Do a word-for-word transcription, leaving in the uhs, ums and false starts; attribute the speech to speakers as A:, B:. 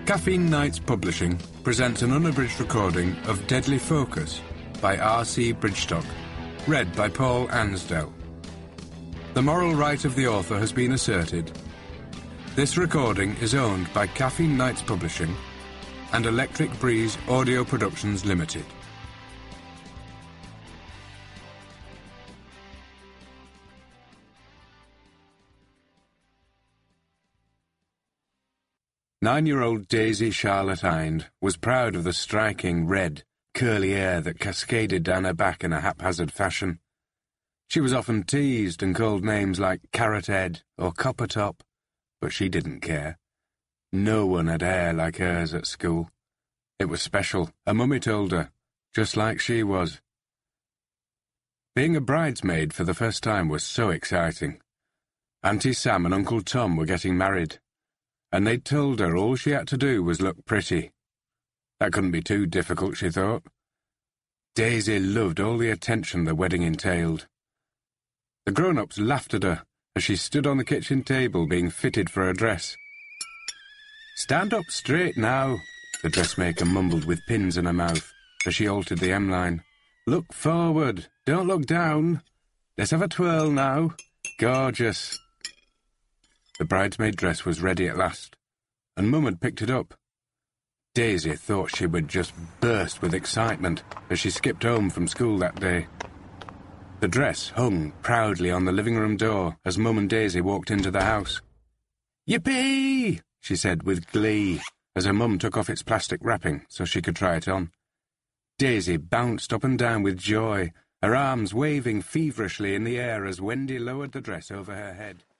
A: Caffeine Nights Publishing presents an unabridged recording of Deadly Focus by R C Bridgestock, read by Paul Ansdell. The moral right of the author has been asserted. This recording is owned by Caffeine Nights Publishing and Electric Breeze Audio Productions Limited. Nine-year-old Daisy Charlotte Hind was proud of the striking red, curly hair that cascaded down her back in a haphazard fashion. She was often teased and called names like Carrot Head or Copper Top, but she didn't care. No one had hair like hers at school. It was special, her mummy told her, just like she was. Being a bridesmaid for the first time was so exciting. Auntie Sam and Uncle Tom were getting married, and they'd told her all she had to do was look pretty. That couldn't be too difficult, she thought. Daisy loved all the attention the wedding entailed. The grown-ups laughed at her as she stood on the kitchen table being fitted for her dress. "Stand up straight now," the dressmaker mumbled with pins in her mouth as she altered the M-line. "Look forward, don't look down. Let's have a twirl now. Gorgeous." The bridesmaid dress was ready at last, and Mum had picked it up. Daisy thought she would just burst with excitement as she skipped home from school that day. The dress hung proudly on the living room door as Mum and Daisy walked into the house. "Yippee!" she said with glee as her mum took off its plastic wrapping so she could try it on. Daisy bounced up and down with joy, her arms waving feverishly in the air as Wendy lowered the dress over her head.